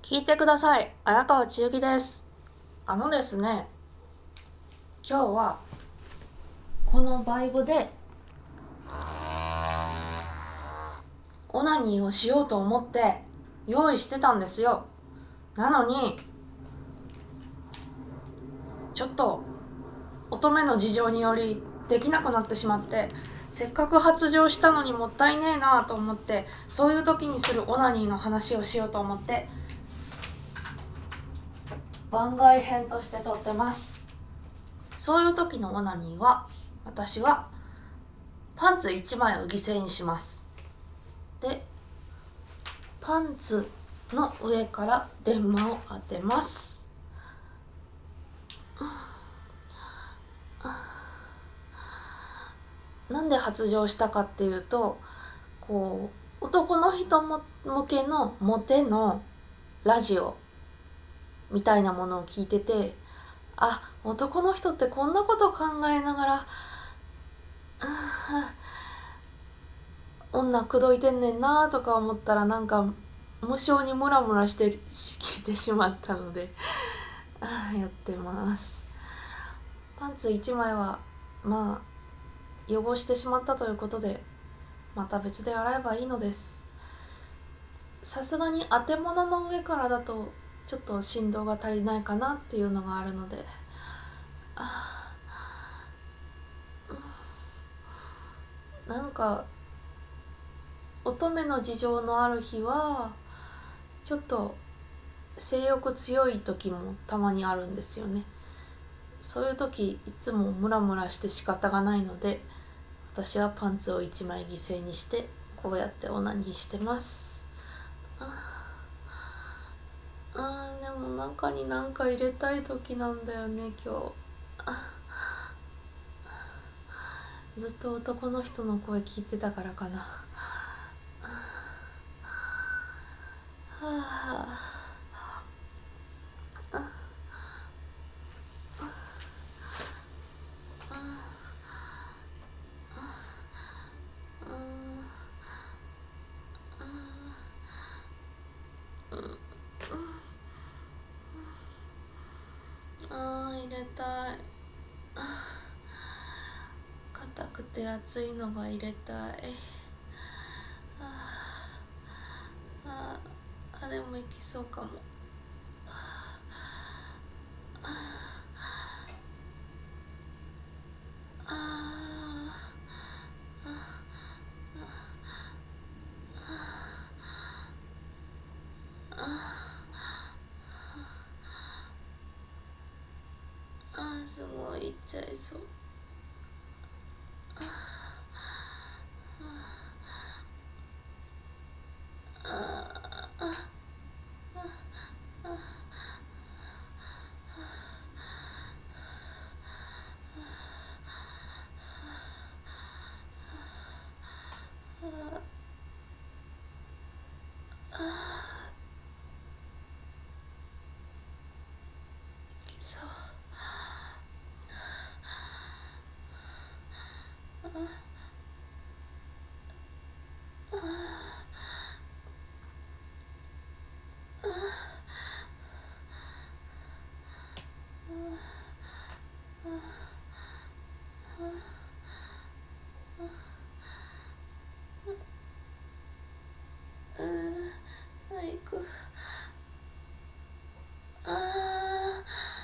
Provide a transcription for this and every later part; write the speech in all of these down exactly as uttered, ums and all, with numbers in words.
聞いてください。綾川千幸です。あのですね、今日はこのバイブでオナニーをしようと思って用意してたんですよ。なのにちょっと乙女の事情によりできなくなってしまって、せっかく発情したのにもったいねえなと思って、そういう時にするオナニーの話をしようと思って番外編として撮ってます。そういう時のオナニーは、私はパンツいちまいを犠牲にします。で、パンツの上から電マを当てます。なんで発情したかっていうと、こう男の人も向けのモテのラジオみたいなものを聞いてて、あ、男の人ってこんなこと考えながら女口説いてんねんなとか思ったら、なんか無性にムラムラしてきてしまったのでやってます。パンツいちまいはまあ汚してしまったということで、また別で洗えばいいのです。さすがに当て物の上からだとちょっと振動が足りないかなっていうのがあるので、あなんか乙女の事情のある日はちょっと性欲強い時もたまにあるんですよね。そういう時いつもムラムラして仕方がないので、私はパンツをいちまい犠牲にしてこうやってオナニーしてます。あーでも中に何か入れたい時なんだよね今日。ずっと男の人の声聞いてたからかな。はああー入れたい。硬くて熱いのが入れたい。ああでもいきそうかも。あーすごいいっちゃいそう。行く。あー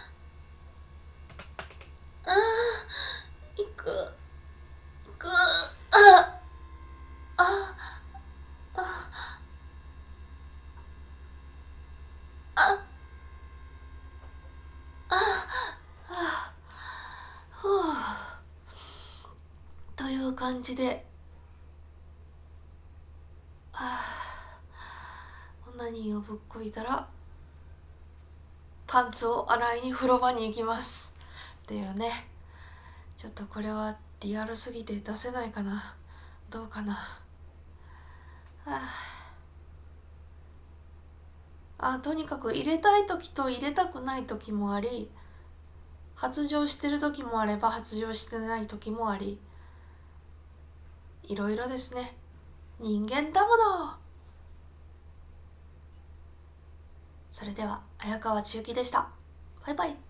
あー行く行く。あああああふうという感じで、オナニーをぶっこいたらパンツを洗いに風呂場に行きますっていうね。ちょっとこれはリアルすぎて出せないかな。どうかな。はあ、あとにかく入れたい時と入れたくない時もあり、発情してる時もあれば発情してない時もあり、いろいろですね。人間だもの。 それでは綾川千幸でした。バイバイ。